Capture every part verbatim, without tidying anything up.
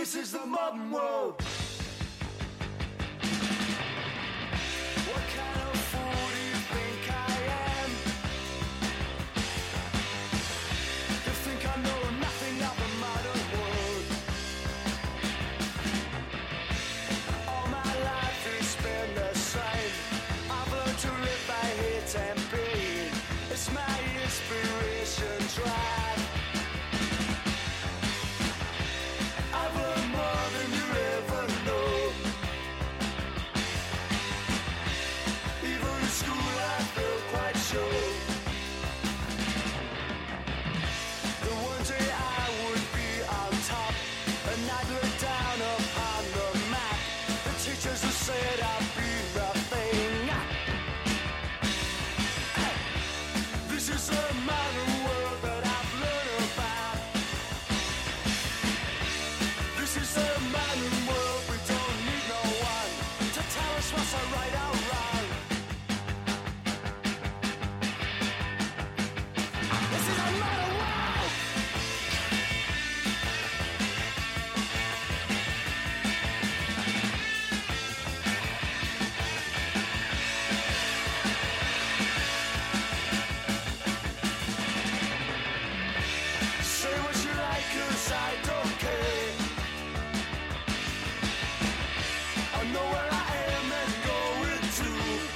This is the modern world. What kind of fool do you think I am? You think I know nothing of the modern world. All my life has been the same. I've learned to live by hate and pain. It's my inspiration drive. I've learned more than you ever know. Even in school I felt quite sure that one day I would be on top, and I'd look down upon the map. The teachers who said I'd be nothing. This is a modern world that I've learned about. This is a modern world, we don't need no one to tell us what's a right or wrong. This is a modern world. Say what you like, 'cause I don't care. I know where I am and going to.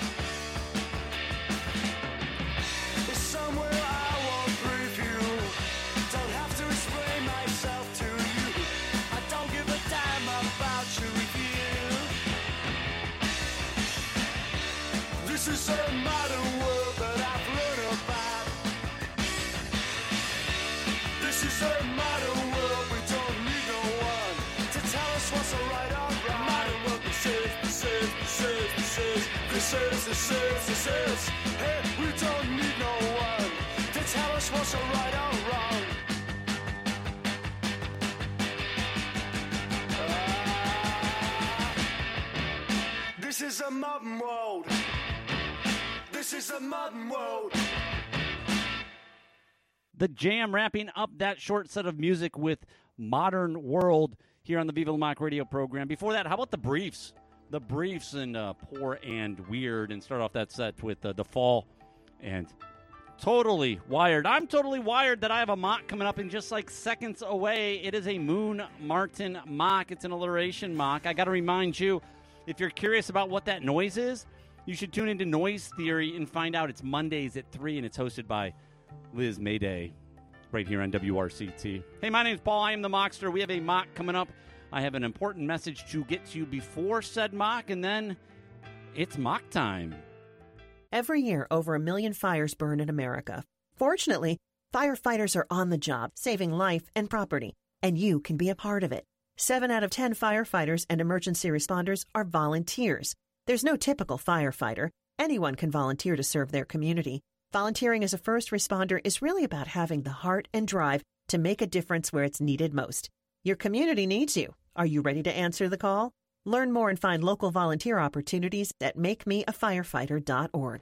It's somewhere I won't preview. Don't have to explain myself to you. I don't give a damn about your review. This is a modern world that I've learned about. This is a modern world, we don't need no one to tell us what's a right or wrong. Modern world, this is, this is, this is, this is, this is, this is, this is. Hey, we don't need no one to tell us what's a right or wrong. Ah, this is a modern world. This is a modern world. The Jam wrapping up that short set of music with Modern World here on the Viva La Mock radio program. Before that, how about the Briefs? The Briefs and uh, Poor and Weird, and start off that set with uh, The Fall and Totally Wired. I'm totally wired that I have a mock coming up in just like seconds away. It is a Moon Martin mock. It's an alliteration mock. I got to remind you, if you're curious about what that noise is, you should tune into Noise Theory and find out. It's Mondays at three, and it's hosted by Liz Mayday right here on W R C T. Hey, my name's Paul. I am the Mockster. We have a mock coming up. I have an important message to get to you before said mock, and then it's mock time. Every year, over a million fires burn in America. Fortunately, firefighters are on the job, saving life and property, and you can be a part of it. Seven out of ten firefighters and emergency responders are volunteers. There's no typical firefighter. Anyone can volunteer to serve their community. Volunteering as a first responder is really about having the heart and drive to make a difference where it's needed most. Your community needs you. Are you ready to answer the call? Learn more and find local volunteer opportunities at make me a firefighter dot org.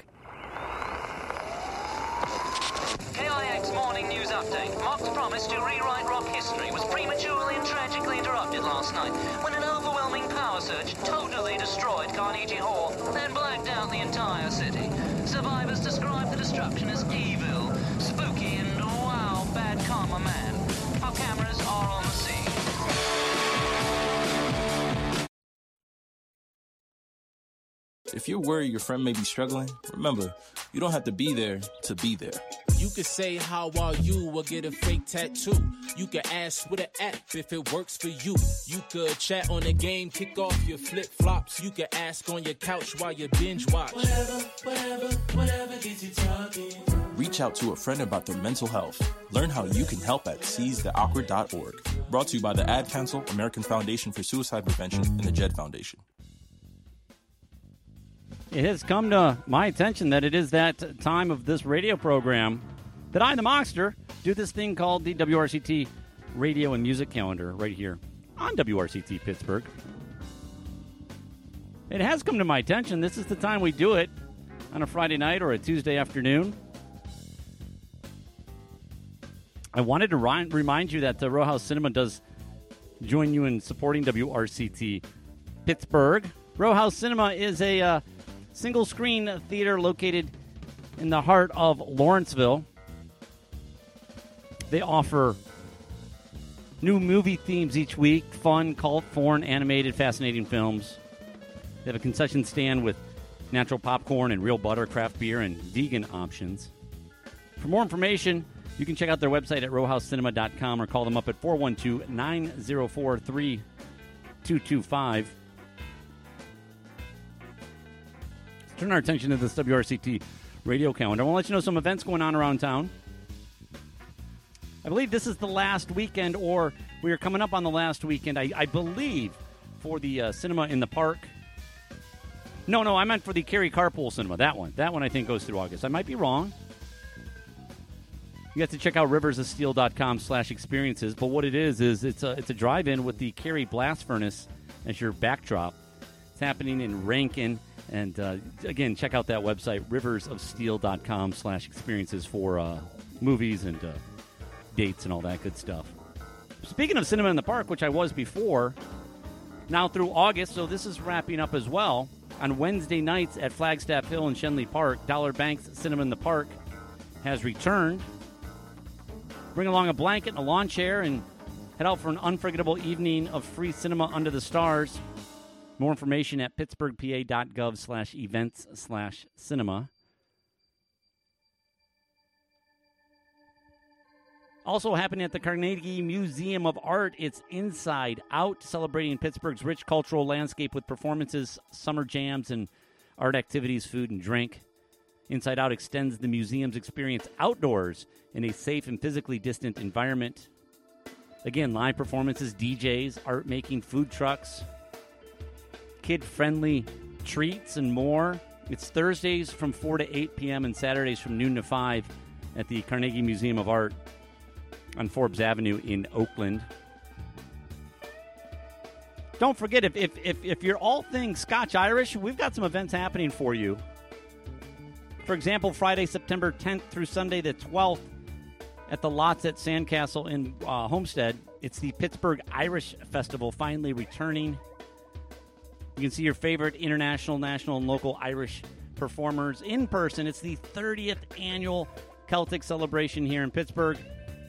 K I X Morning News Update. Mark's promise to rewrite rock history was prematurely and tragically interrupted last night when an overwhelming power surge totally destroyed Carnegie Hall, then blacked out the entire city. Survivors describe the destruction as evil, spooky, and wow, bad karma man. Our cameras are on the scene. If you're worried your friend may be struggling, remember, you don't have to be there to be there. You could say, how are you, or get a fake tattoo. You could ask with an app if it works for you. You could chat on the game, kick off your flip-flops. You could ask on your couch while you binge watch. Whatever, whatever, whatever gets you talking. Reach out to a friend about their mental health. Learn how you can help at seize the awkward dot org. Brought to you by the Ad Council, American Foundation for Suicide Prevention, and the Jed Foundation. It has come to my attention that it is that time of this radio program that I, the Mockster, do this thing called the W R C T Radio and Music Calendar right here on W R C T Pittsburgh. It has come to my attention. This is the time we do it on a Friday night or a Tuesday afternoon. I wanted to ri- remind you that the Row House Cinema does join you in supporting W R C T Pittsburgh. Row House Cinema is a uh, single-screen theater located in the heart of Lawrenceville. They offer new movie themes each week, fun, cult, foreign, animated, fascinating films. They have a concession stand with natural popcorn and real butter, craft beer, and vegan options. For more information, you can check out their website at row house cinema dot com or call them up at four one two, nine zero four, three two two five. Let's turn our attention to this W R C T radio calendar. I want to let you know some events going on around town. I believe this is the last weekend, or we are coming up on the last weekend, I, I believe, for the uh, cinema in the park. No, no, I meant for the Cary Carpool Cinema. That one. That one, I think, goes through August. I might be wrong. You have to check out rivers of steel dot com slash experiences. But what it is, is it's a, it's a drive-in with the Cary Blast Furnace as your backdrop. It's happening in Rankin. And, uh, again, check out that website, rivers of steel dot com slash experiences for uh, movies and uh, dates and all that good stuff. Speaking of cinema in the park, which I was before, now through August, so this is wrapping up as well. On Wednesday nights at Flagstaff Hill and Shenley Park, Dollar Bank's Cinema in the Park has returned. Bring along a blanket and a lawn chair and head out for an unforgettable evening of free cinema under the stars. More information at pittsburghpa.gov slash events slash cinema. Also happening at the Carnegie Museum of Art, it's Inside Out, celebrating Pittsburgh's rich cultural landscape with performances, summer jams, and art activities, food, and drink. Inside Out extends the museum's experience outdoors in a safe and physically distant environment. Again, live performances, D Js, art-making, food trucks, kid-friendly treats, and more. It's Thursdays from four to eight p.m. and Saturdays from noon to five at the Carnegie Museum of Art on Forbes Avenue in Oakland. Don't forget, if, if, if, if you're all things Scotch-Irish, we've got some events happening for you. For example, Friday, September tenth through Sunday the twelfth at the Lots at Sandcastle in uh, Homestead. It's the Pittsburgh Irish Festival finally returning. You can see your favorite international, national, and local Irish performers in person. It's the thirtieth annual Celtic celebration here in Pittsburgh.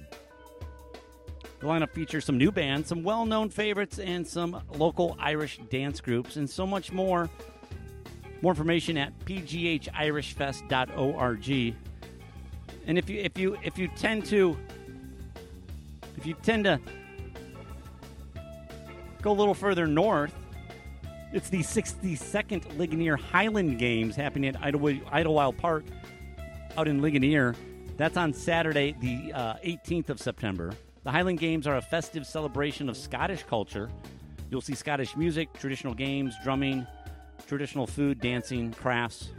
The lineup features some new bands, some well-known favorites, and some local Irish dance groups, and so much more. More information at p g h irish fest dot org. And if you if you if you tend to if you tend to go a little further north, it's the sixty-second Ligonier Highland Games happening at Idlewild, Idlewild Park out in Ligonier. That's on Saturday, the uh, eighteenth of September. The Highland Games are a festive celebration of Scottish culture. You'll see Scottish music, traditional games, drumming, traditional food, dancing, crafts.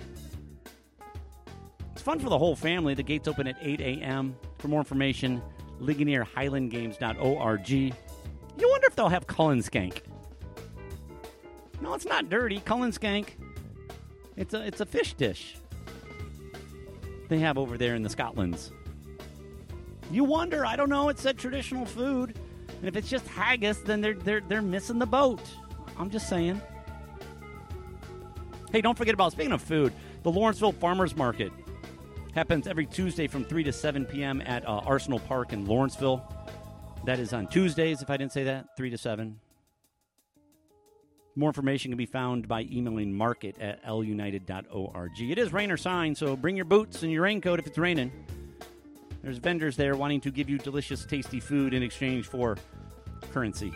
It's fun for the whole family. The gates open at eight a.m. For more information, ligonier highland games dot org. You wonder if they'll have Cullen Skank. No, it's not dirty. Cullen Skank. It's a, it's a fish dish they have over there in the Scotlands. You wonder, I don't know, it said traditional food. And if it's just haggis, then they're they're they're missing the boat. I'm just saying. Hey, don't forget about, speaking of food, the Lawrenceville Farmers Market happens every Tuesday from three to seven p.m. at uh, Arsenal Park in Lawrenceville. That is on Tuesdays, if I didn't say that, three to seven. More information can be found by emailing market at l united dot org. It is rain or shine, so bring your boots and your raincoat if it's raining. There's vendors there wanting to give you delicious, tasty food in exchange for currency.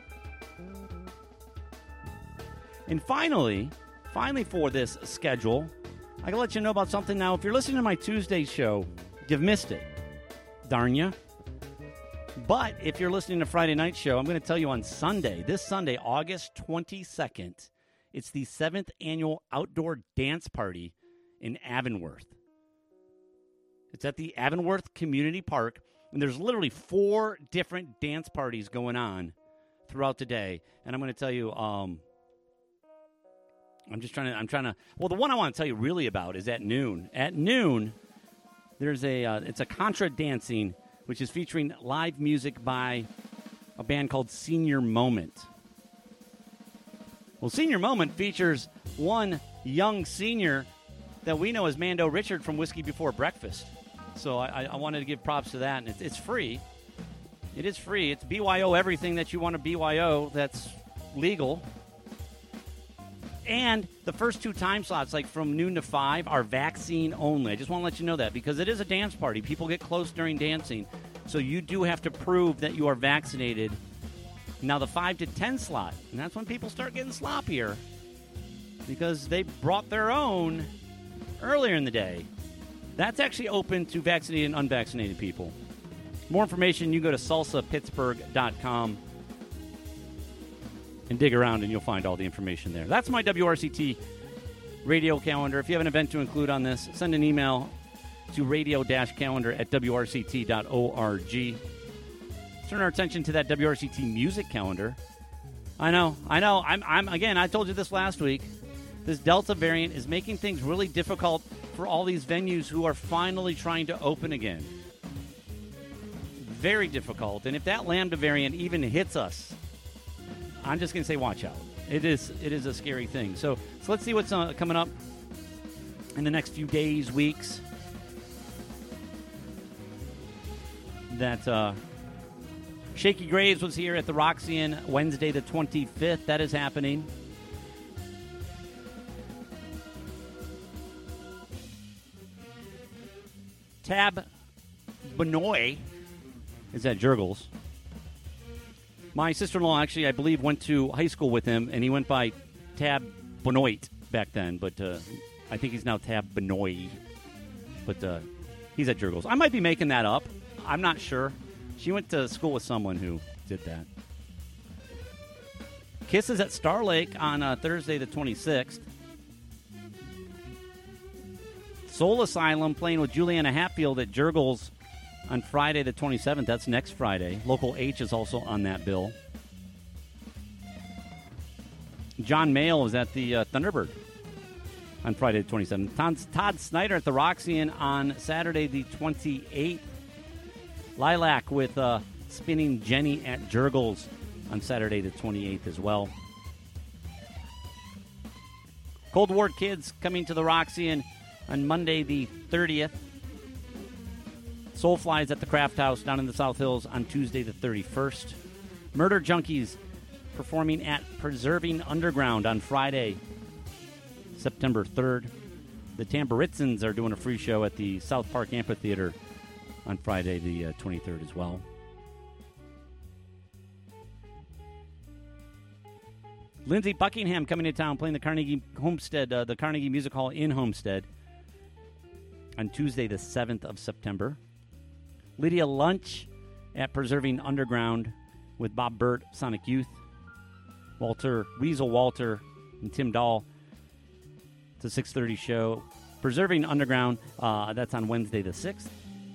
And finally, finally for this schedule, I can let you know about something now. If you're listening to my Tuesday show, you've missed it. Darn ya. But if you're listening to Friday night show, I'm going to tell you on Sunday, this Sunday, August twenty-second, it's the seventh annual outdoor dance party in Avonworth. It's at the Avonworth Community Park, and there's literally four different dance parties going on throughout the day. And I'm going to tell you, um, I'm just trying to, I'm trying to, well, the one I want to tell you really about is at noon. At noon, there's a, uh, it's a contra dancing, which is featuring live music by a band called Senior Moment. Well, Senior Moment features one young senior that we know as Mando Richard from Whiskey Before Breakfast. So I, I wanted to give props to that, and it's, it's free. It is free. It's B Y O everything that you want to B Y O that's legal. And the first two time slots, like from noon to five, are vaccine only. I just want to let you know that because it is a dance party. People get close during dancing. So you do have to prove that you are vaccinated. Now the five to ten slot, and that's when people start getting sloppier because they brought their own earlier in the day. That's actually open to vaccinated and unvaccinated people. More information, you go to salsa pittsburgh dot com and dig around, and you'll find all the information there. That's my W R C T radio calendar. If you have an event to include on this, send an email to radio-calendar at w r c t dot org. Let's turn our attention to that W R C T music calendar. I know, I know. I'm, I'm again, I told you this last week. This Delta variant is making things really difficult for all these venues who are finally trying to open again. Very difficult. And if that Lambda variant even hits us, I'm just going to say watch out. It is it is a scary thing. So, so let's see what's uh, coming up in the next few days, weeks. That uh, Shaky Graves was here at the Roxy Wednesday the twenty-fifth. That is happening. Tab Benoit is at Jurgles. My sister-in-law actually, I believe, went to high school with him, and he went by Tab Benoit back then, but uh, I think he's now Tab Benoit. But uh, he's at Jurgles. I might be making that up. I'm not sure. She went to school with someone who did that. Kiss is at Star Lake on uh, Thursday the twenty-sixth. Soul Asylum playing with Juliana Hatfield at Jurgles on Friday the twenty-seventh. That's next Friday. Local H is also on that bill. John Mayall is at the uh, Thunderbird on Friday the twenty-seventh. Todd, Todd Snyder at the Roxy on Saturday the twenty-eighth. Lilac with uh, Spinning Jenny at Jurgles on Saturday the twenty-eighth as well. Cold War Kids coming to the Roxy on Monday the thirtieth. Soulfly is at the Craft House down in the South Hills on Tuesday the thirty-first. Murder Junkies performing at Preserving Underground on Friday, September third. The Tamburitzans are doing a free show at the South Park Amphitheater on Friday the uh, twenty-third as well. Lindsey Buckingham coming to town playing the Carnegie Homestead, uh, the Carnegie Music Hall in Homestead on Tuesday the seventh of September. Lydia Lunch at Preserving Underground with Bob Burt, Sonic Youth. Walter, Weasel Walter, and Tim Dahl. It's a six thirty show. Preserving Underground, uh, that's on Wednesday the sixth.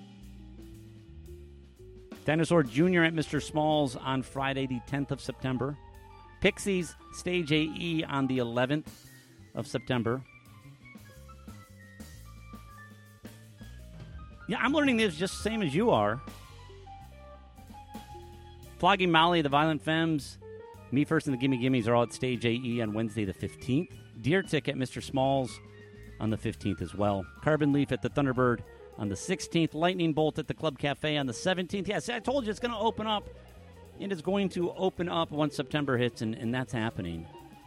Dinosaur Junior at Mister Smalls on Friday the tenth of September. Pixies Stage A E on the eleventh of September. Yeah, I'm learning this just the same as you are. Flogging Molly, the Violent Femmes, Me First and the Gimme Gimmes are all at Stage A E on Wednesday the fifteenth. Deer Tick at Mister Smalls on the fifteenth as well. Carbon Leaf at the Thunderbird on the sixteenth. Lightning Bolt at the Club Cafe on the seventeenth. Yes, I told you it's going to open up. It is going to open up once September hits, and, and that's happening.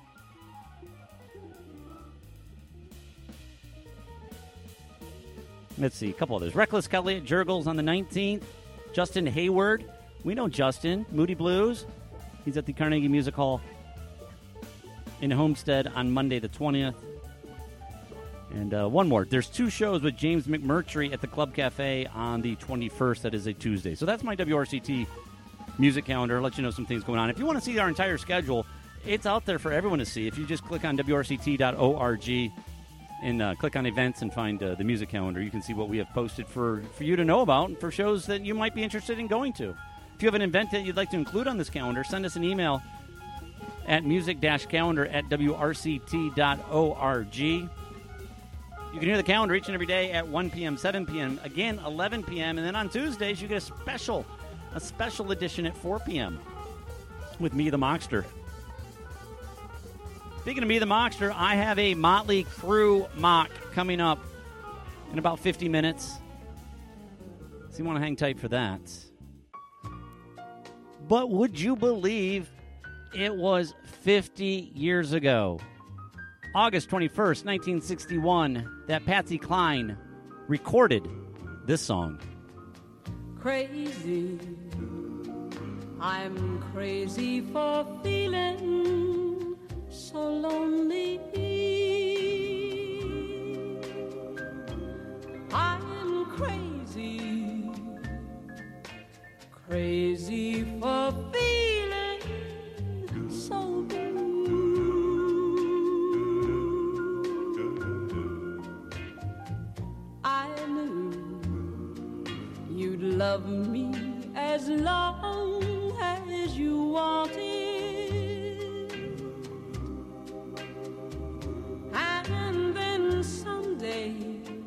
Let's see, a couple others. Reckless Kelly at Jurgles on the nineteenth. Justin Hayward. We know Justin. Moody Blues. He's at the Carnegie Music Hall in Homestead on Monday the twentieth. And uh, one more. There's two shows with James McMurtry at the Club Cafe on the twenty-first. That is a Tuesday. So that's my W R C T music calendar. I'll let you know some things going on. If you want to see our entire schedule, it's out there for everyone to see. If you just click on w r c t dot org and uh, click on events and find uh, the music calendar, you can see what we have posted for, for you to know about and for shows that you might be interested in going to. If you have an event that you'd like to include on this calendar, send us an email at music-calendar at w r c t dot org. You can hear the calendar each and every day at one p.m., seven p.m., again, eleven p.m., and then on Tuesdays you get a special, a special edition at four p.m. with Me the Mockster. Speaking of Me the Mockster, I have a Motley Crue mock coming up in about fifty minutes. So you want to hang tight for that. But would you believe it was fifty years ago, August twenty-first, nineteen sixty-one, that Patsy Cline recorded this song. Crazy, I'm crazy for feeling so lonely. I'm crazy, crazy for feeling so blue. I knew you'd love me as long as you wanted, and then someday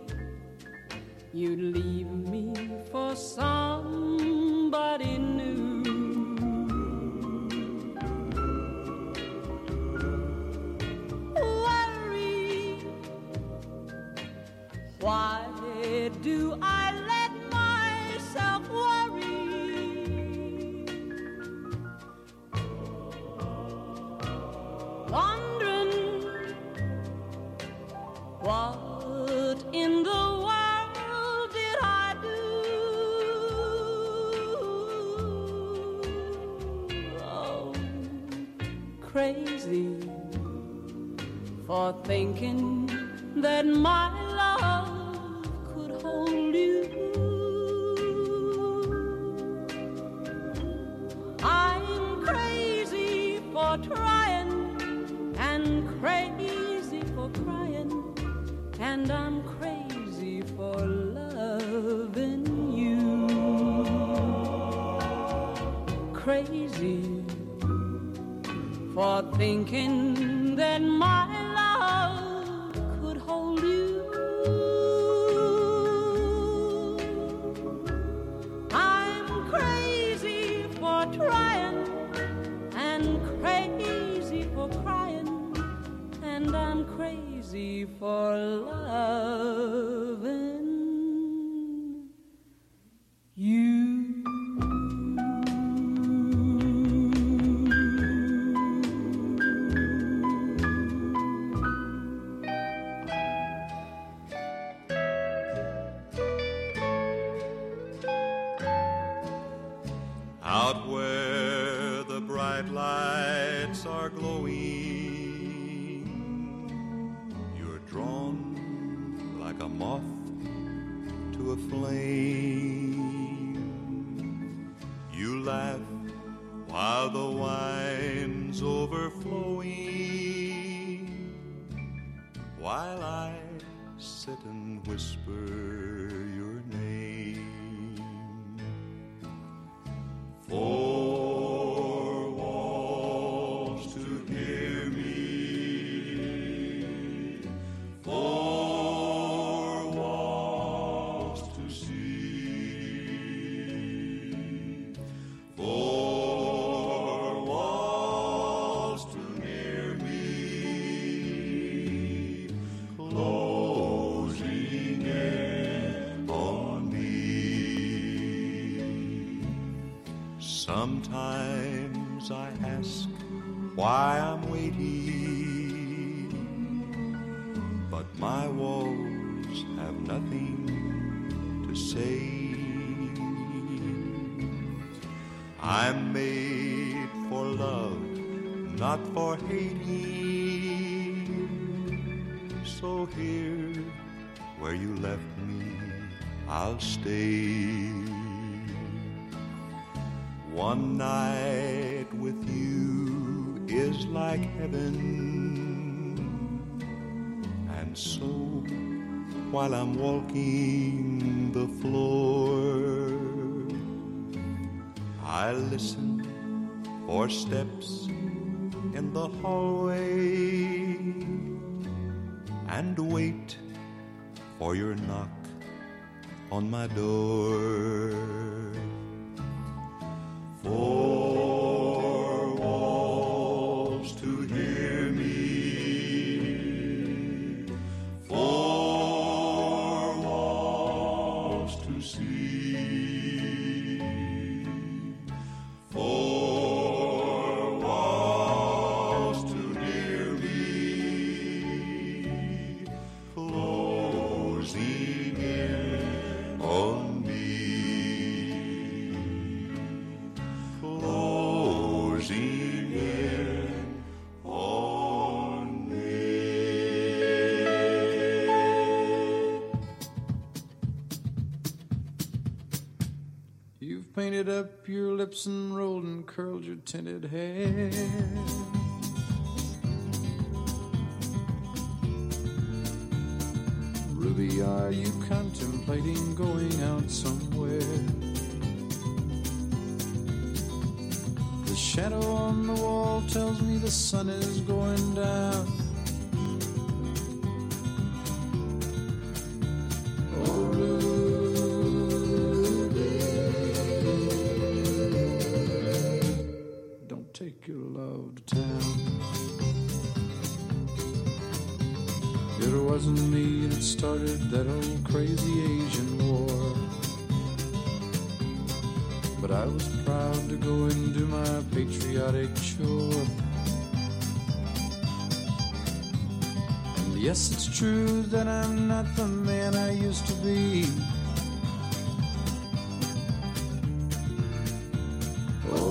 you'd leave me for somebody new. Worry, why do I let myself worry? Wondering what in the world did I do? Oh, crazy for thinking that my love could hold you. I'm crazy for trying and crazy for crying, and I'm crazy for loving you. Crazy for thinking that my love could hold you. I'm crazy for trying and crazy for crying, and I'm crazy for loving you. Out where the bright lights are glowing, you're drawn like a moth to a flame. You laugh while the wine's overflowing, while I sit and whisper your name. Four walls to hear me, four walls to see, four walls to near me, closing in on me. Sometimes I ask why I'm waiting, but my walls have nothing to say. I'm made for love, not for hating. So here, where you left me, I'll stay. One night with you is like heaven, and so while I'm walking the floor, I listen for steps in the hallway and wait for your knock on my door. Four across to sea. Four walls too near me, closing in on me, closing in on me. You've painted up your lips and rolled and curled your tinted hair. Ruby, are you contemplating going out somewhere? The shadow on the wall tells me the sun is going down. Oh, Ruby, don't take your love to town. It wasn't me that started that old crazy Asian war, but I was proud to go and do my patriotic chore. And yes, it's true that I'm not the man I used to be. Oh,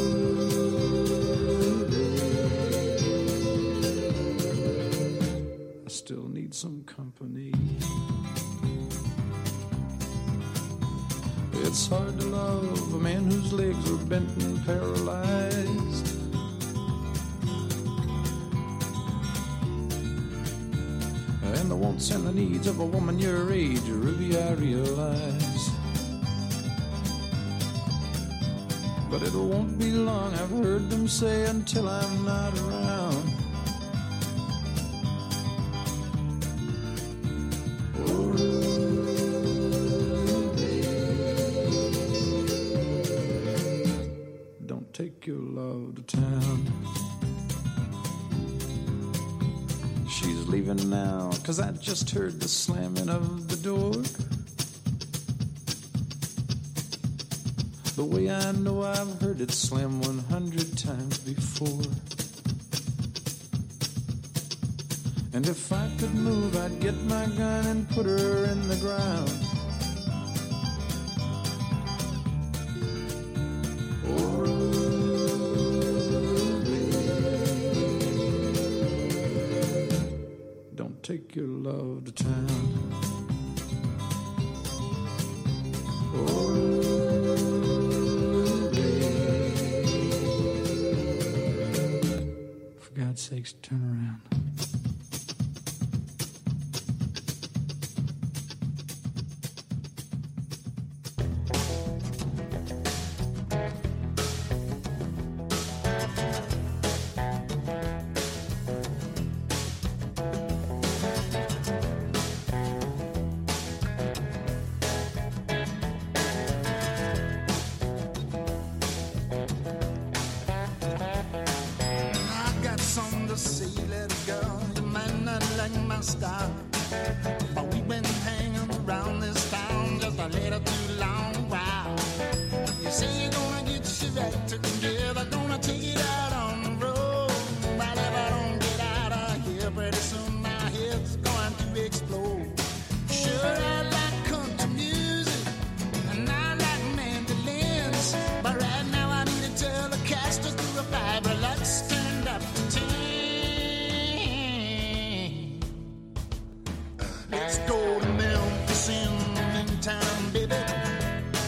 Ruby, I still need some company. It's hard to love a man whose legs are bent and paralyzed. And the wants and the needs of a woman your age, Ruby, I realize. But it won't be long, I've heard them say, until I'm not around. Oh, Ruby, don't take your love to town. She's leaving now, 'cause I just heard the slamming of the door. The way I know I've heard it slam one hundred times before. And if I could move, I'd get my gun and put her in the ground. Oh, Ruby, don't take your love to town. Oh, for God's sakes, turn around. I got something to say, little girl. You might not like my style, but we've been hanging around this town just a little too long while. You say you're gonna get your act together, gonna take it out on the road. But if I don't get out of here pretty soon, my head's going to explode. Sure, I like country music and I like mandolins, but right now I need a Telecaster through a fiber. Let's turn up to ten. Let's go to Memphis in the meantime, baby.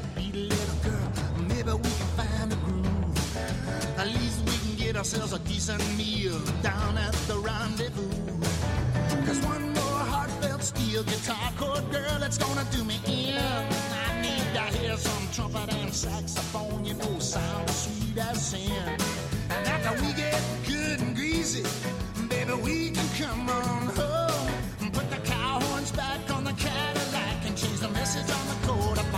backbeat little girl. Maybe we can find a groove. At least we can get ourselves a decent meal down at the rendezvous. Cause one more heartfelt steel guitar chord, girl, it's gonna do me in. I need to hear some trumpet and saxophone, you know, sound sweet as sin. And after we get good and greasy, baby, we can come on home and put the cow horns back on the Cadillac and change the message on the coat of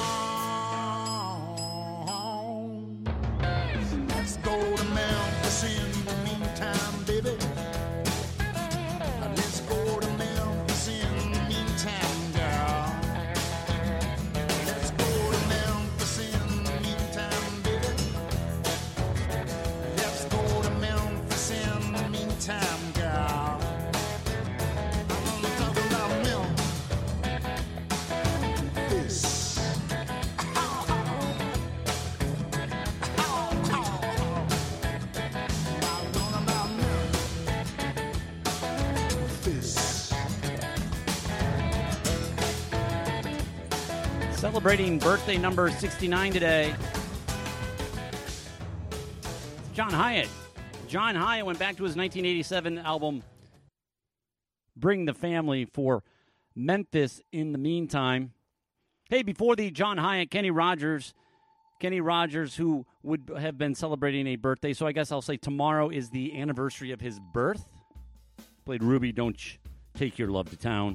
arms. Let's go to Memphis in the meantime, baby. Let's go to Memphis in the meantime, girl. Let's go to Memphis in the meantime, baby. Let's go to Memphis in the meantime, girl. I'm talking about Memphis. I'm talking about Memphis. Celebrating birthday number sixty-nine today. John Hyatt. John Hyatt went back to his nineteen eighty-seven album, Bring the Family, for Memphis in the meantime. Hey, before the John Hyatt, Kenny Rogers. Kenny Rogers, who would have been celebrating a birthday, so I guess I'll say tomorrow is the anniversary of his birth. Played Ruby, Don't Ch- Take Your Love to Town.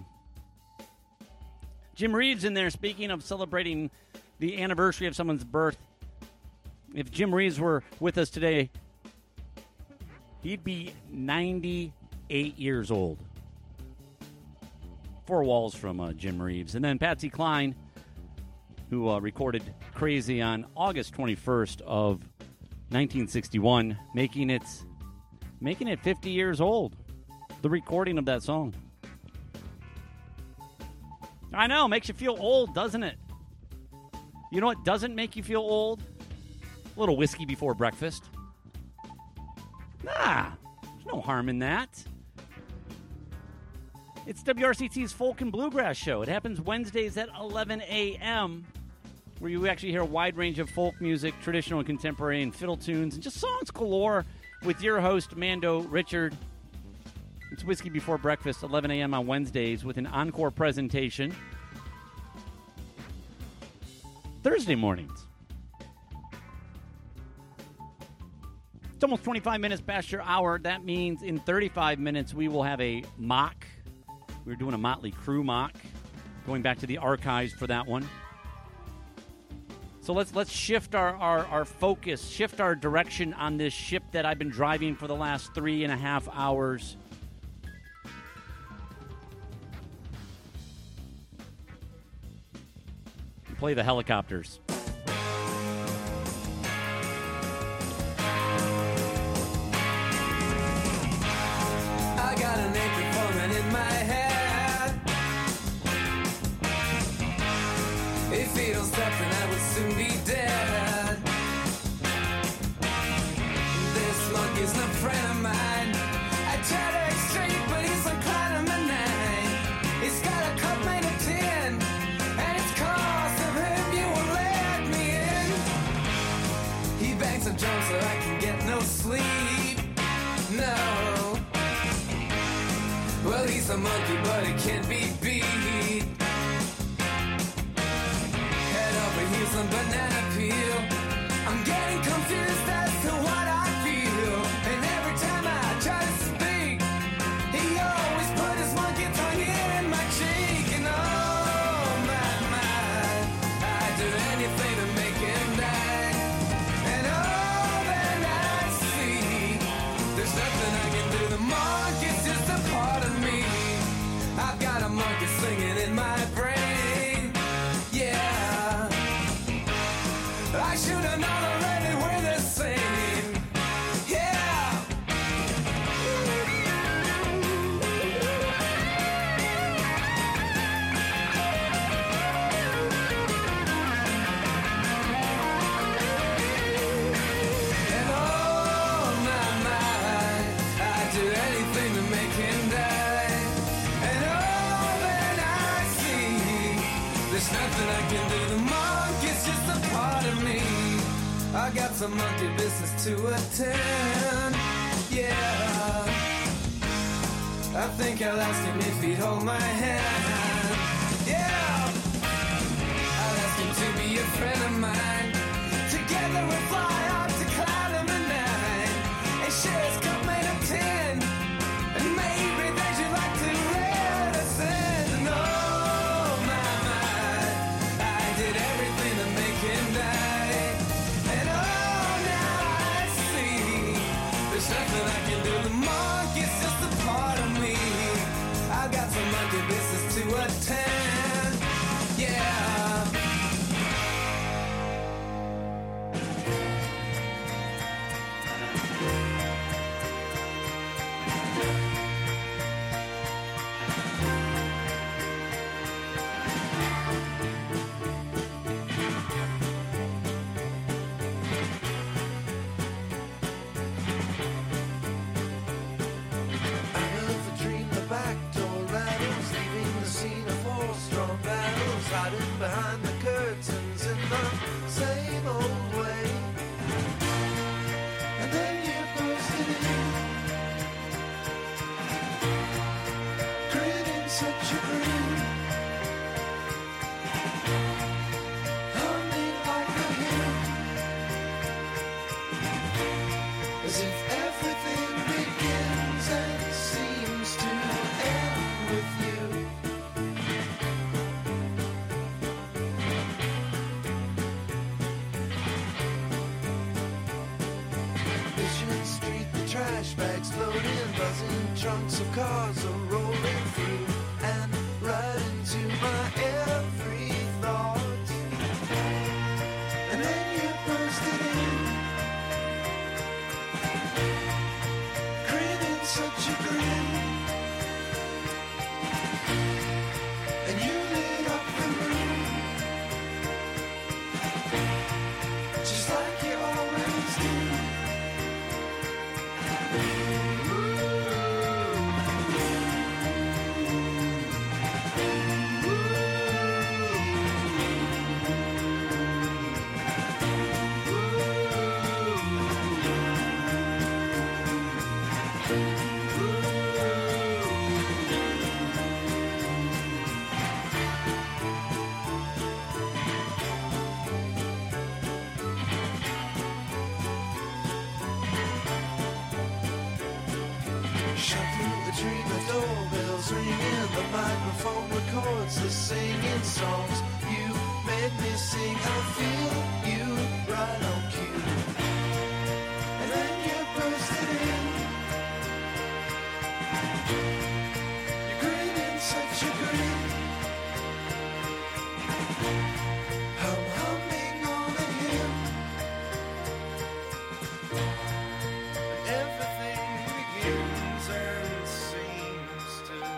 Jim Reeves in there, speaking of celebrating the anniversary of someone's birth. If Jim Reeves were with us today, he'd be ninety-eight years old. Four walls from uh, Jim Reeves. And then Patsy Cline, who uh, recorded Crazy on August twenty-first of nineteen sixty-one, making it, making it fifty years old. The recording of that song. I know, makes you feel old, doesn't it? You know what doesn't make you feel old? A little whiskey before breakfast. Nah, there's no harm in that. It's W R C T's Folk and Bluegrass Show. It happens Wednesdays at eleven a.m., where you actually hear a wide range of folk music, traditional and contemporary, and fiddle tunes, and just songs galore with your host, Mando Richard. It's Whiskey Before Breakfast, eleven a.m. on Wednesdays, with an encore presentation Thursday mornings. It's almost twenty-five minutes past your hour. That means in thirty-five minutes we will have a mock. We're doing a Motley Crue mock, going back to the archives for that one. So let's let's shift our, our, our focus, shift our direction on this ship that I've been driving for the last three and a half hours. Play the helicopters. I got an acre forming in my head. If he don't stop, then I would soon be dead. This monkey's no friend of mine. I try to act straight, but he's like climbing my nine. He's got a cup made of tin, and it's cause of him you won't let me in. He bangs a drum so I can get no sleep. No. Well, he's a monkey, but he can't be beat. Head over heels on banana peel. I'm getting confused as to what I feel. And every time I try to speak, he always put his monkey tongue in my cheek. And oh my, my, I'd do anything to make him die. And oh, then I see there's nothing I can do. The monkey's just a part of me. I've got a monkey singing in my brain. Yeah, I should have known already we're the same. Yeah. And oh my, my, I'd do anything to make him die. And oh, then I see there's nothing I can do. The monkey's got some monkey business to attend. Yeah, I think I'll ask him if he'd hold my hand. Yeah, I'll ask him to be a friend of mine. Together we'll fly out to cloud number nine and share his cup made of tin. And maybe they should like to let us in. Oh my, my, I did everything to make him die. And oh, now I see there's nothing I can do. The monkey's just a part of me. I got some monkey business to attend. Yeah. Behind the curtains in the same old way. And then you posted in, creating such a grin, humming like a hymn, as if everything begins and seems to end with you. Trash bags floating, buzzing trunks of cars are rolling through and right into my every thought. And then you posted in, grinning such a grin, and you lit up the room just like you always do. Microphone records the singing songs you made me sing. I feel you right on cue. And then you bursted in, you're grinning such a grin. I'm humming on a hymn, and everything begins and seems to.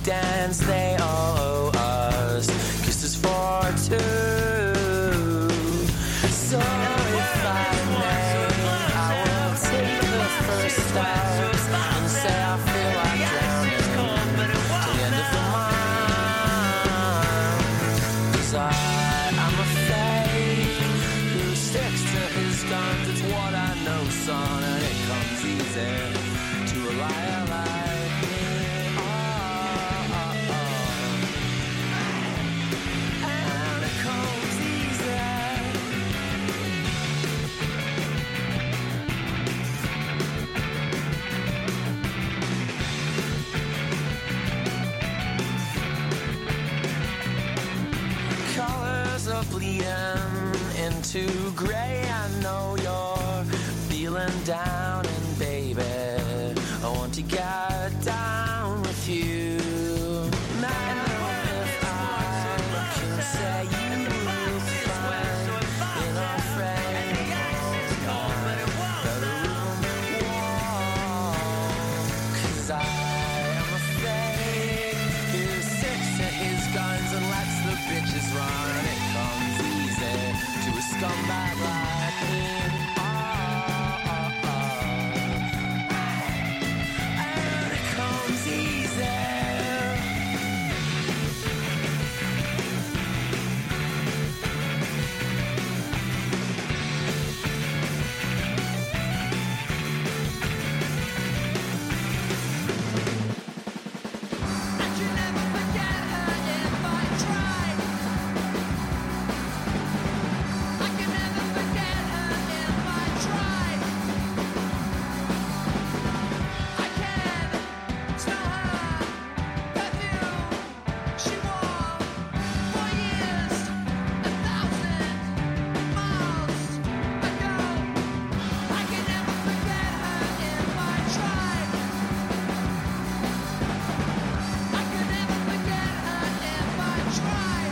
dance they all owe us. Kisses for two. So if I may, I will take the first step and say I feel like drowning to the end of the mile. 'Cause I, I'm a fake who sticks to his guns. It's what I know, son, and it comes easy to a liar like me. Oh, oh, oh. And it comes easy. Colors are bleeding into gray. I know you're feeling down, and baby, I want to get down with you. Man, if I can say you will find in our friend better room wall. 'Cause I am a fake who sticks to his guns and lets the bitches run. And it comes easy to a scumbag like me. Oh, oh, oh. And it comes easy. I can never forget her if I tried. I can never forget her if I tried. I can smell her perfume she wore for years, a thousand miles ago. I can never forget her if I tried. I can never forget her if I tried.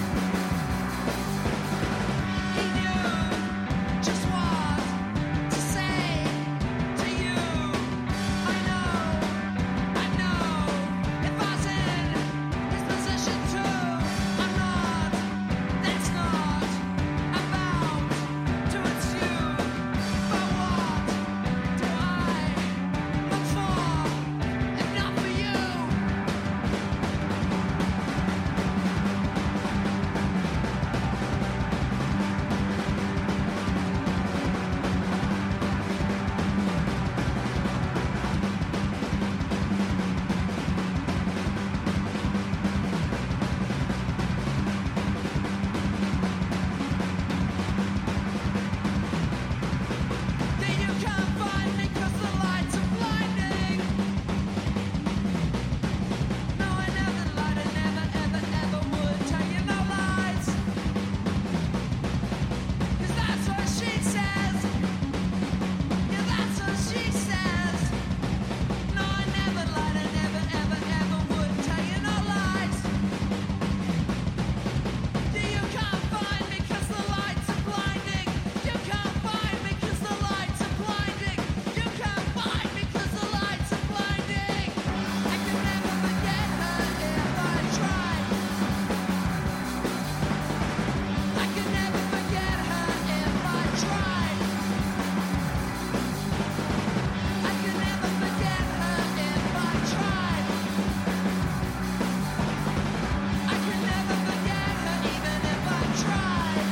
He knew just what to say to you. I know, I know. If I was in his position too, I'm not. That's not about to it's you. But what do I look for if not for you? Then you can't find me 'cause the lights are blinding. No, I never lied, I never, ever, ever would tell you no lies. 'Cause that's what she says. Yeah, that's what she says. No, I never lied, I never, ever, ever would tell you no lies. You can't find me 'cause the lights are blinding. You can't find me 'cause the lights are blinding. You can't find me 'cause the lights are blinding. I can never forget her if I tried. I can never forget her if I tried. I can never forget her if I tried. I can never forget her even if I tried.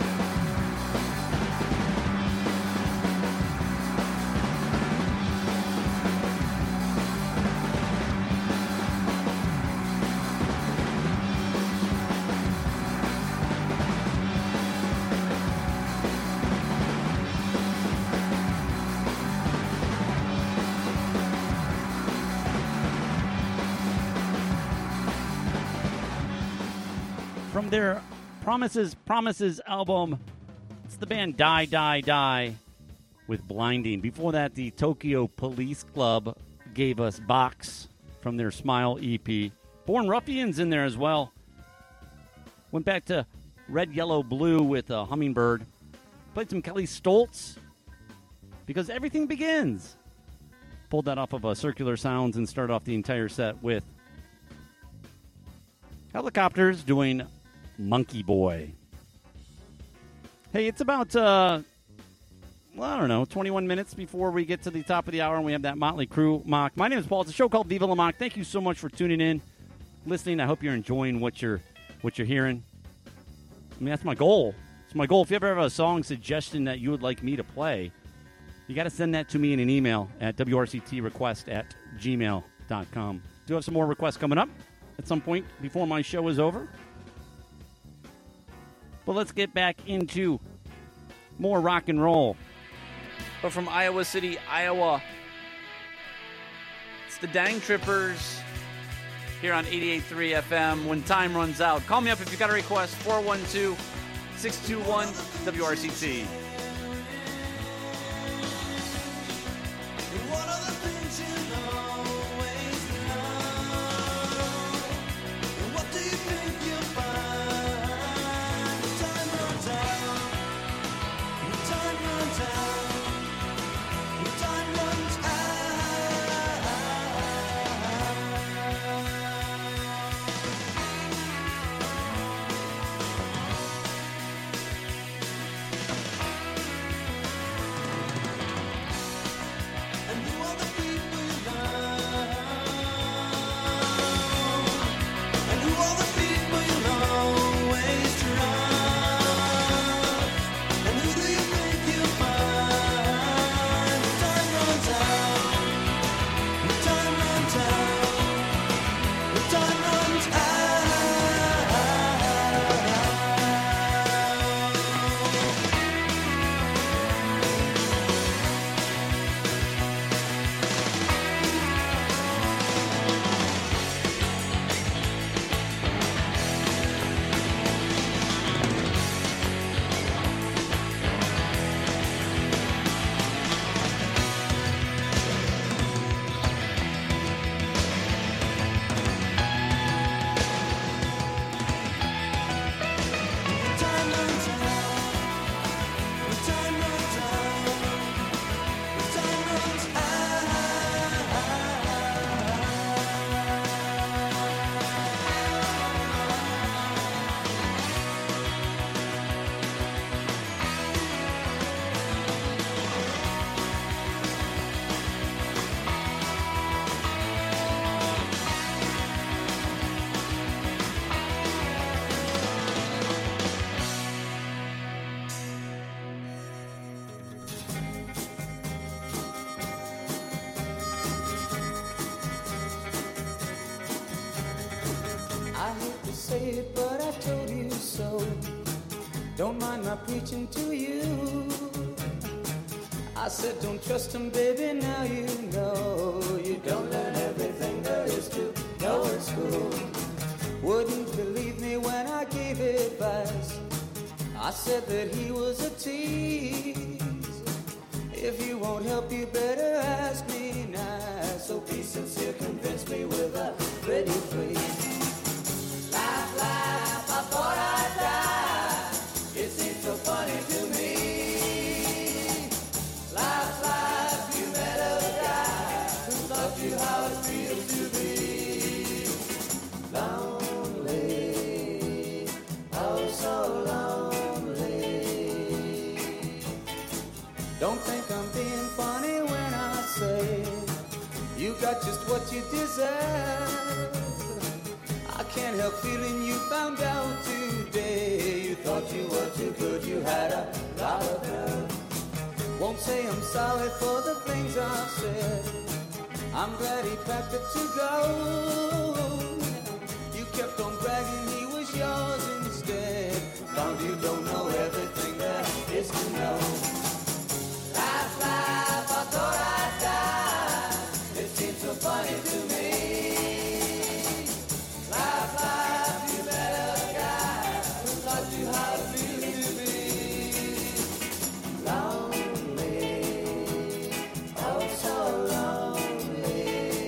From their Promises, Promises album, it's the band Die, Die, Die with Blinding. Before that, the Tokyo Police Club gave us Box from their Smile E P. Born Ruffians in there as well. Went back to Red, Yellow, Blue with uh, Hummingbird. Played some Kelly Stoltz because everything begins. Pulled that off of uh, Circular Sounds and started off the entire set with Helicopters doing Monkey Boy. Hey, it's about, uh, well, I don't know, twenty-one minutes before we get to the top of the hour and we have that Motley Crue mock. My name is Paul. It's a show called Viva La Mock. Thank you so much for tuning in, listening. I hope you're enjoying what you're what you're hearing. I mean, that's my goal. It's my goal. If you ever have a song suggestion that you would like me to play, you got to send that to me in an email at w r c t request at gmail dot com. Do have some more requests coming up at some point before my show is over. But let's get back into more rock and roll. But from Iowa City, Iowa, it's the Dang Trippers here on eighty-eight point three F M. When time runs out, call me up if you got a request, four one two, six two one, W R C T. say it, but I told you so. Don't mind my preaching to you. I said don't trust him, baby, now you know. You don't learn everything there is to know at school. Wouldn't believe me when I gave advice. I said that he was a tease. If you won't help, you better ask me nice. So be sincere, convince me with a pretty please. Laugh, laugh, I thought I'd die. It seems so funny to me. Laugh, laugh, you met a guy who taught you how it feels to be lonely. Oh, so lonely. Don't think I'm being funny when I say you got just what you deserve. I can't help feeling you found out today. You thought you were too good, you had a lot of nerve. Won't say I'm sorry for the things I've said. I'm glad he packed up to go. You kept on bragging he was yours instead. Found you don't know everything there is to know. Laugh, laugh, I thought I'd die. It seems so funny to me. Laugh, laugh, you met a guy who taught you how to feel to be lonely. Oh, so lonely.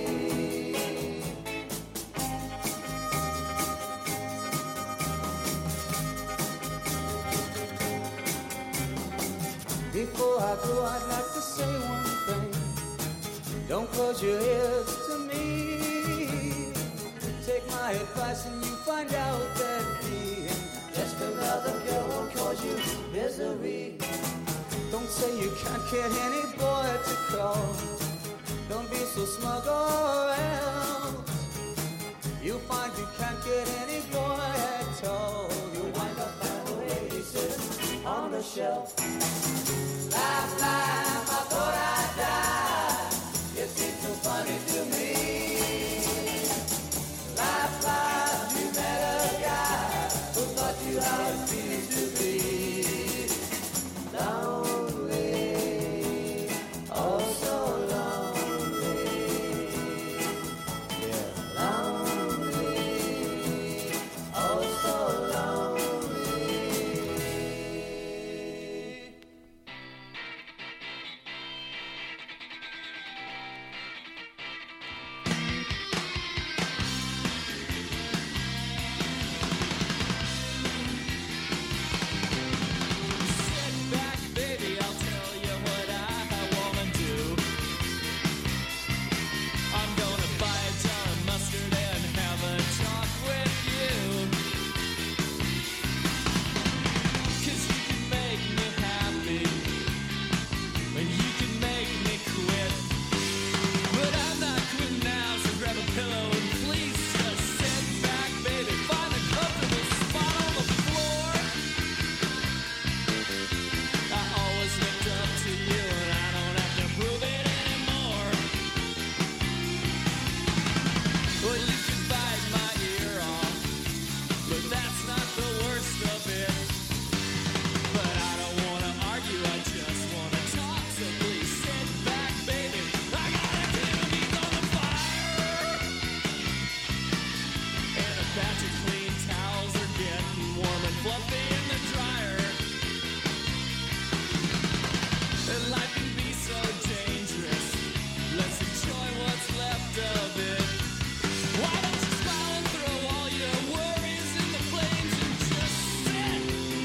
Before I go, I'd like to say one thing. Don't close your ears to me. Take my my advice and you find out that being just another girl won't cause you misery. Don't say you can't get any boy to call. Don't be so smug or else you'll find you can't get any boy at all. You'll wind up found a lady sitting on the shelf. Last time I thought I'd die, it seemed so funny to me. Last time you met a guy who taught you how it feels to be lonely, oh so lonely, yeah, lonely, oh so lonely. Sit back, baby, I'll tell you what I wanna do. I'm gonna buy a jar of mustard and have a talk with you. 'Cause you can make me happy, and you can make me quit. But I'm not quitting now, so grab a pillow and please just sit back, baby. Find a comfortable spot on the floor. I always looked up to you, and I don't have to prove it anymore. Well, you can bite my ear off, but that's not the worst of it. But I don't wanna argue, I just wanna talk, so please sit back, baby. I got a meat on the fire, and a batch of clean towels are getting warm and fluffy in the dryer. And life can be so dangerous. Let's enjoy what's left of it. Why don't you smile and throw all your worries in the flames and just sit?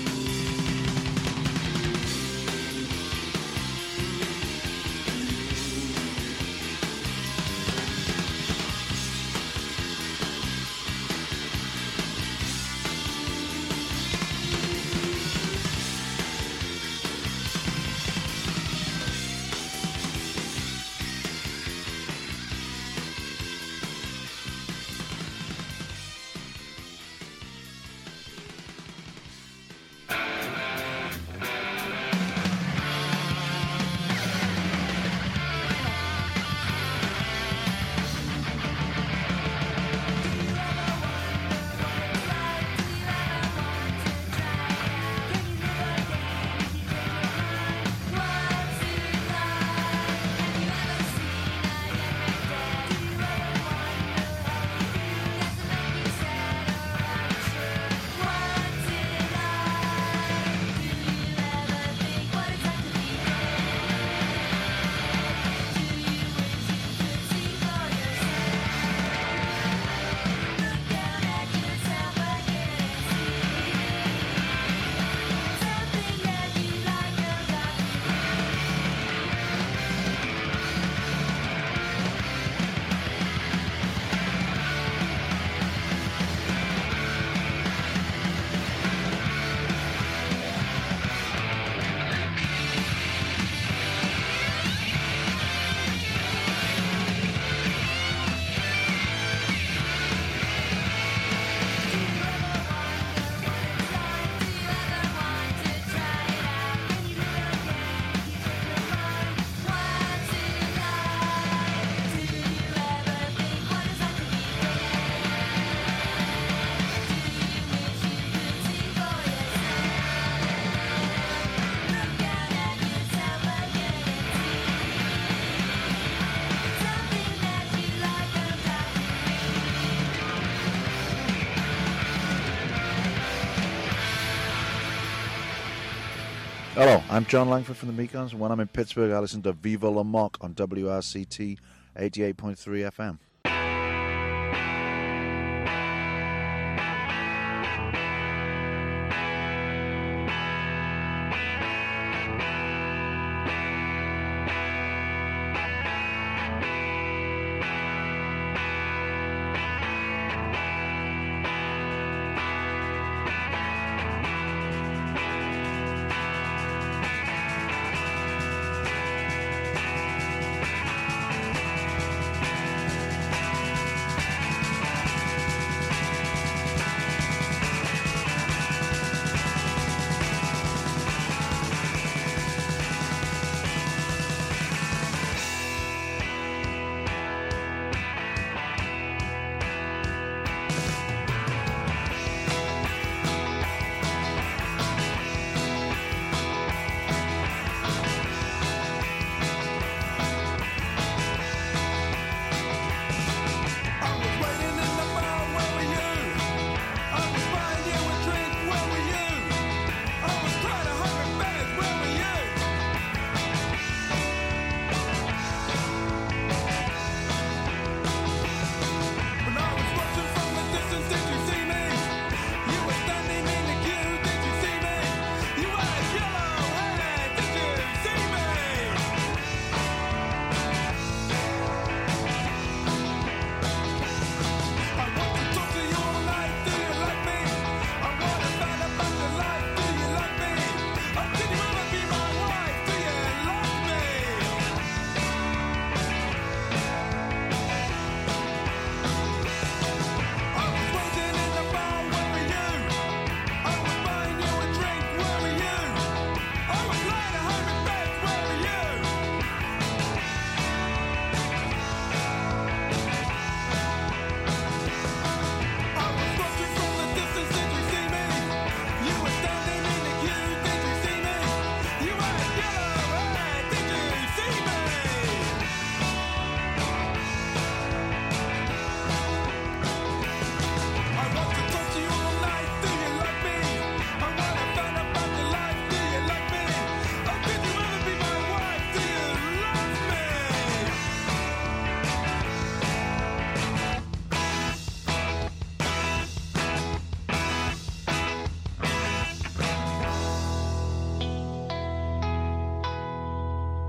Hello, I'm John Langford from the Mekons, and when I'm in Pittsburgh, I listen to Viva La Mock on W R C T eighty-eight point three F M.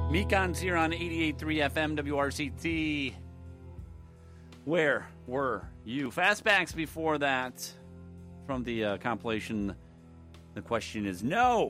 Meekon's here on eighty-eight point three F M W R C T. Where were you? Fastbacks before that from the uh, compilation. The question is no.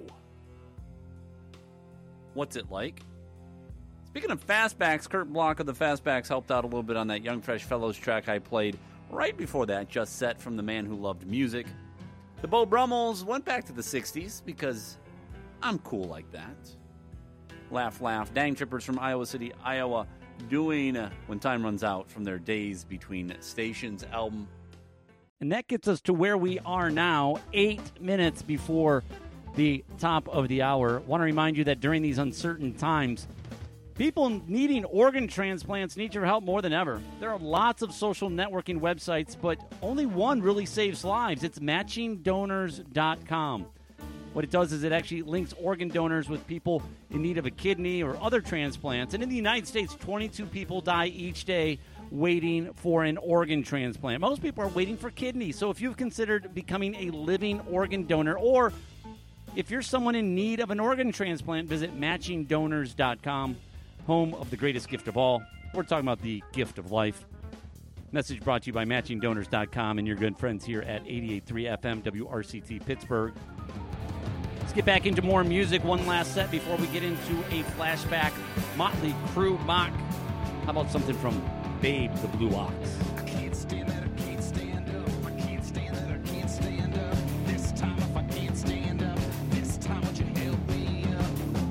What's it like? Speaking of Fastbacks, Kurt Block of the Fastbacks helped out a little bit on that Young Fresh Fellows track I played right before that, Just Set from the Man Who Loved Music. The Beau Brummels went back to the sixties because I'm cool like that. Laugh, Laugh. Dang Trippers from Iowa City, Iowa, doing uh, When Time Runs Out from their Days Between Stations album. And that gets us to where we are now, eight minutes before the top of the hour. Want to remind you that during these uncertain times, people needing organ transplants need your help more than ever. There are lots of social networking websites, but only one really saves lives. It's matching donors dot com. What it does is it actually links organ donors with people in need of a kidney or other transplants. And in the United States, twenty-two people die each day waiting for an organ transplant. Most people are waiting for kidneys. So if you've considered becoming a living organ donor, or if you're someone in need of an organ transplant, visit matching donors dot com, home of the greatest gift of all. We're talking about the gift of life. Message brought to you by matching donors dot com and your good friends here at eighty-eight point three F M W R C T Pittsburgh. Let's get back into more music. One last set before we get into a flashback Motley Crue mock. How about something from Babe the Blue Ox? I can't stand that, I can't stand up. I can't stand that, I can't stand up. This time if I can't stand up, this time would you help me up?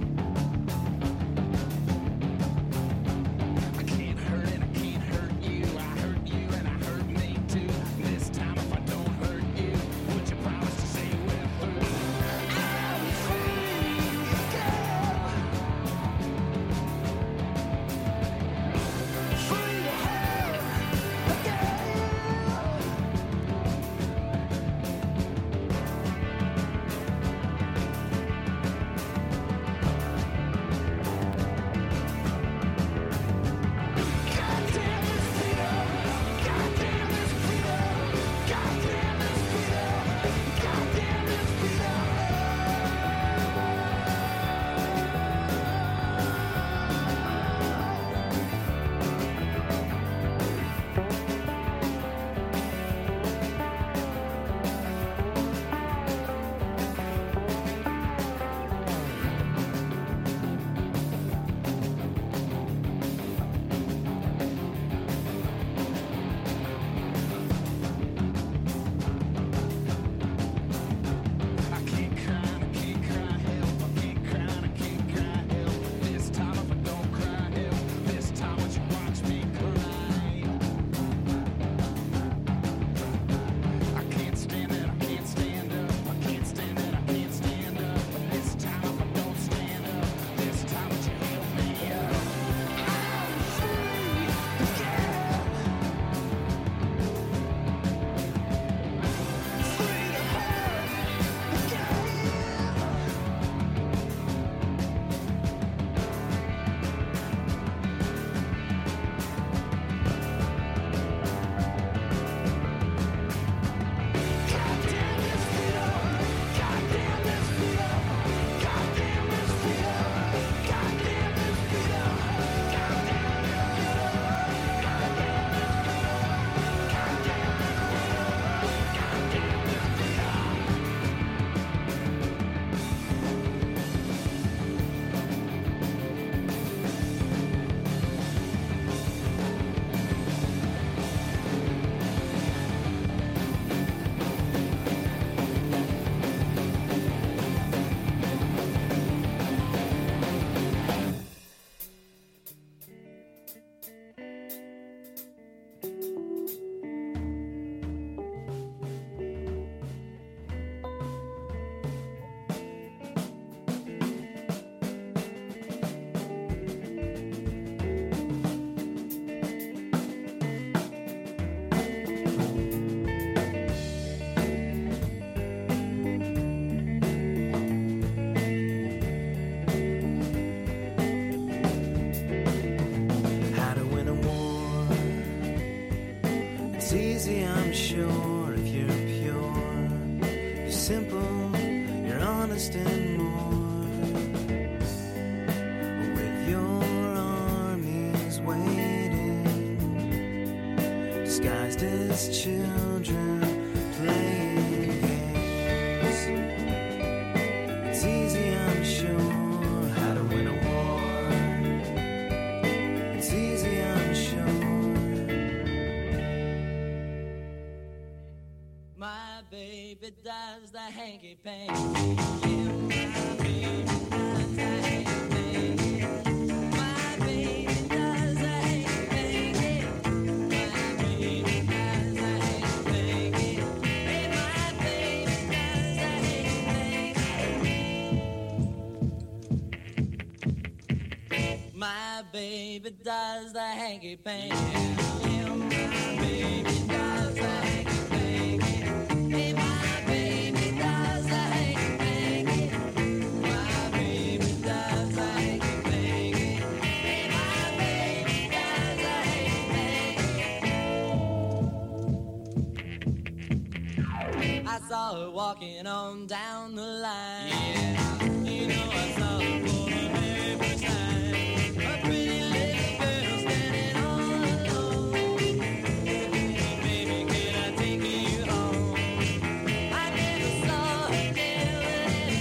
I can't hurt and I can't hurt you. I hurt you and I hurt me too. This time if I don't hurt you, would you promise to say we're through? I'm free, girl. Free to have as children playing games. It's easy, I'm sure, how to win a war. It's easy, I'm sure. My baby does the hanky panky. Yeah, my baby does the hanky panky. My baby does the hanky panky. My baby does the hanky panky. Hey, my baby does the hanky panky. My baby does the hanky panky. Yeah, my baby does the hanky panky. Hey, my baby does the hanky panky. My baby does the hanky panky. Hey, my baby does the hanky panky. I saw her walking on down the line. Yeah, you know I saw her for the very first time. A pretty little girl standing all alone. Hey, baby, can I take you home? I never saw her, never, never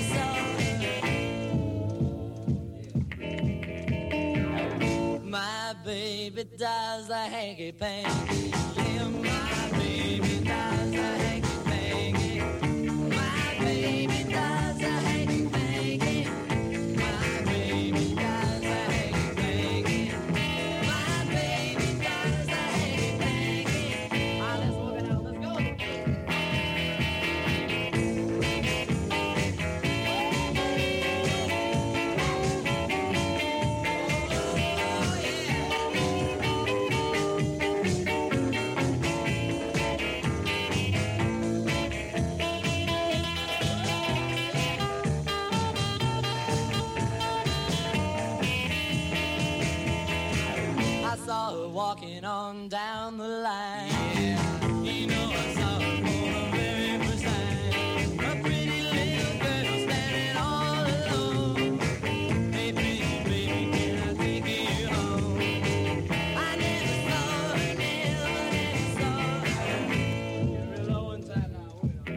saw her. My baby does the hanky panky. Yeah, my baby does the hanky panky. My baby does the hanky panky. My baby does the hanky panky. My baby does the hanky panky. Ah, let's work it out. Let's go. I saw her walking on down the line. Yeah, you know I saw her for the very first time. A pretty little girl standing all alone. Hey, baby, baby, can I take you home? I never saw her, never, never saw her. You're real low in time now.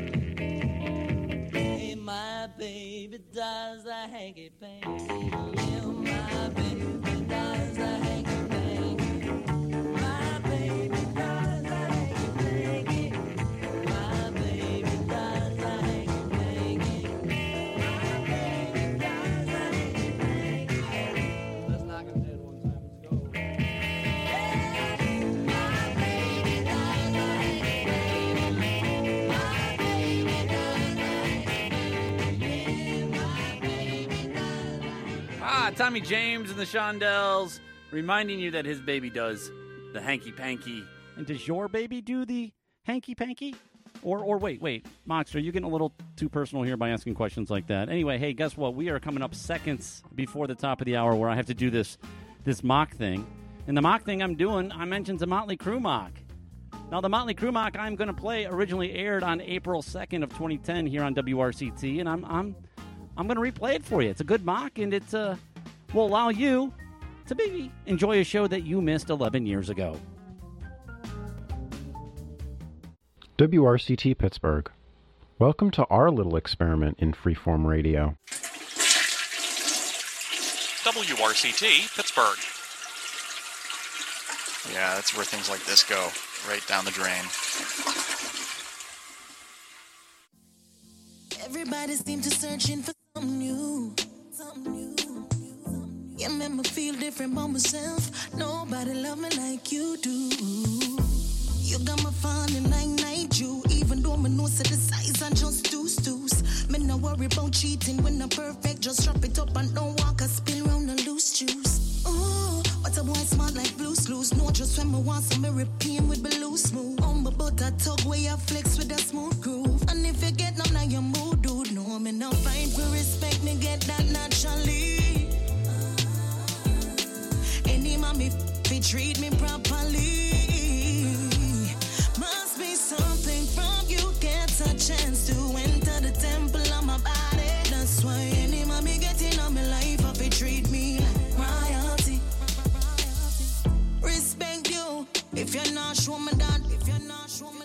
Hey, my baby does the hanky panky. Yeah, my baby does the hanky panky. My baby does the hanky panky. My baby does the hanky panky. My baby does the hanky panky. Let's knock him dead one time. Let's go. My baby does the hanky panky. My baby does the hanky panky. My baby does the hanky. Ah, Tommy James and the Shondells reminding you that his baby does the hanky panky. And does your baby do the hanky panky? Or, or wait, wait, Mox, are you getting a little too personal here by asking questions like that? Anyway, hey, guess what? We are coming up seconds before the top of the hour where I have to do this this mock thing. And the mock thing I'm doing, I mentioned the Motley Crue mock. Now, the Motley Crue mock I'm going to play originally aired on April second of twenty ten here on W R C T, and I'm I'm I'm going to replay it for you. It's a good mock, and it uh, will allow you to maybe enjoy a show that you missed eleven years ago. W R C T Pittsburgh. Welcome to our little experiment in freeform radio. W R C T Pittsburgh. Yeah, that's where things like this go, right down the drain. Everybody seems to searching for something new, something new. Yeah, make me feel different by myself. Nobody love me like you do. You got me falling like night you. Even though my nose at the size, I just do stews. Me no worry about cheating when I'm perfect. Just drop it up and don't walk. I spill round and loose juice. Oh, what a boy smart like blues loose. No, just when me want some me repeat with the loose smooth. On my butt I tug way I flex with a smooth groove. And if you get none of your mood, dude, no, me no fight for respect. Me get that naturally. Any mommy fi treat me properly. Must be something from you gets a chance to enter the temple of my body. That's why any mommy getting on my life, I fi treat me like royalty. Respect you if you're not show me that. If you're not show me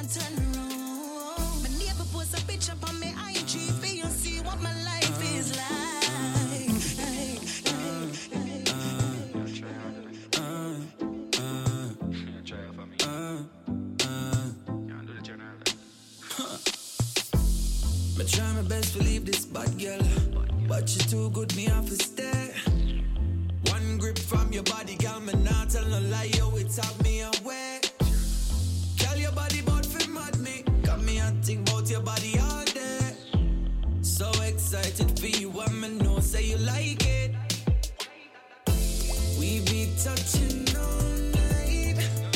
can't turn around. My neighbor post a picture on my I G for you see what my life is like. Hey, hey, hey. I try my best to leave this bad girl, but you too good, me have to stay. One grip from your body, girl, me not tell no lie, yo, it's have me away. Girl, your body bout for mad me, got me a think about your body all day. So excited for you, and me know say you like it. We be touching all night.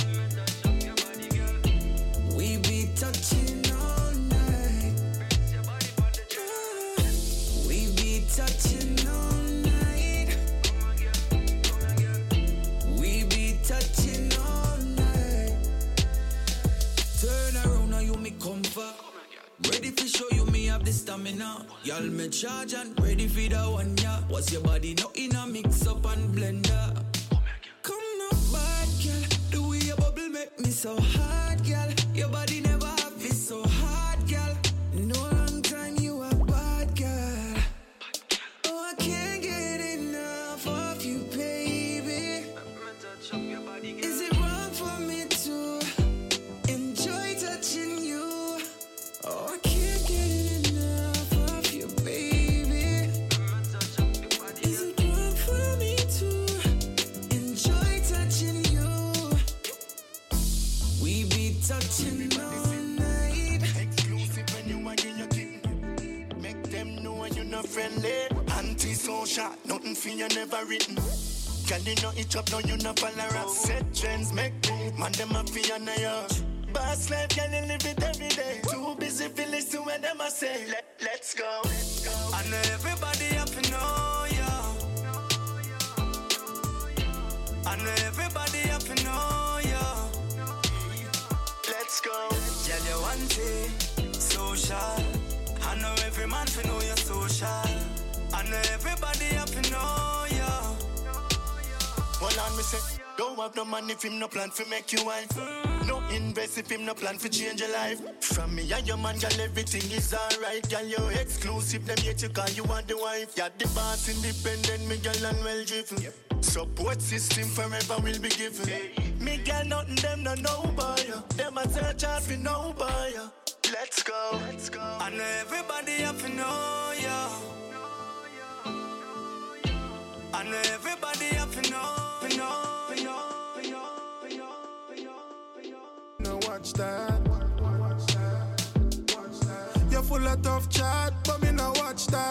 We be touching all night. We be touching all night. We be touching all night. Turn around now, you me comfort. Ready to show you me have the stamina. Y'all me charge and ready for the one, yeah. What's your body not in a mix up and blender? Come now, bad girl. The way your bubble make me so hard, girl. Your body never have been so hard, girl. No long time you a bad girl. Oh, I can't get enough of you, baby. Is it wrong for me to enjoy touching you? Oh, I can't get enough of you, baby. Is it wrong for me to enjoy touching you? We be touching all night. Exclusive when you are in your thing. Make them know you're not friendly. Anti-social, nothing for you never written. Can you know each up, no you not follow rap. Set trends, make move, man them up for your nail. Boss life, can you live it every day? Too busy to listen when them a say. Let, let's go. I know everybody have to know ya. I know everybody have to know ya. Let's go. Girl, you want it, social. I know every man to know you're social. I know everybody have to know ya. Hold on, me say, don't have no money if him no plan for make you wife. No invest if him no plan for change your life. From me and your man, girl, everything is alright. Girl, you exclusive, them yet you call you want the wife. You're the boss, independent, me girl, and well driven. Yep. Support system forever will be given. Hey. Me girl, nothing them no know by you. Them a search out for no by you. Let's go. Let's go. I know everybody have to know ya. I know everybody have to know, to know, to know, to know, to know, to know. Now watch that. You're full of tough chat, but me now watch that.